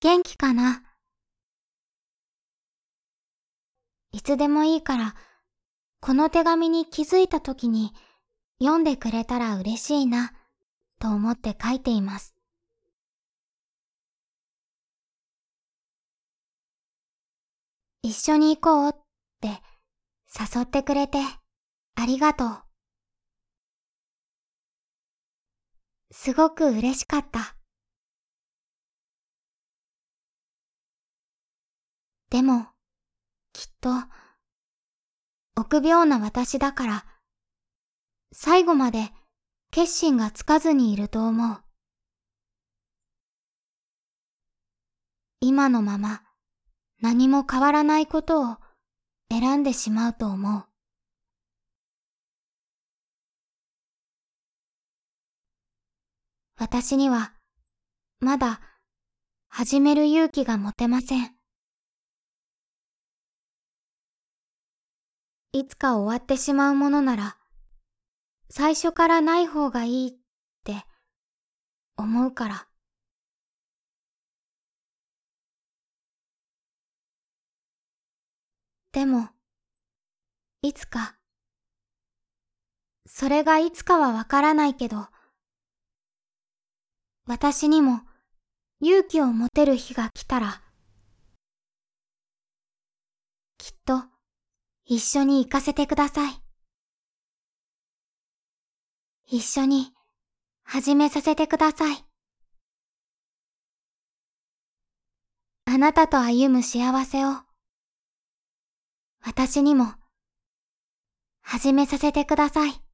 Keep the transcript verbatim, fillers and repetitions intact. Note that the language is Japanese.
元気かな？いつでもいいから、この手紙に気づいたときに読んでくれたら嬉しいな、と思って書いています。一緒に行こうって誘ってくれてありがとう。すごく嬉しかった。でも、きっと、臆病な私だから、最後まで決心がつかずにいると思う。今のまま何も変わらないことを選んでしまうと思う。私にはまだ始める勇気が持てません。いつか終わってしまうものなら最初からない方がいいって思うから。でも、いつか、それがいつかはわからないけど、私にも勇気を持てる日が来たら、きっと一緒に行かせてください。一緒に始めさせてください。あなたと歩む幸せを、私にも始めさせてください。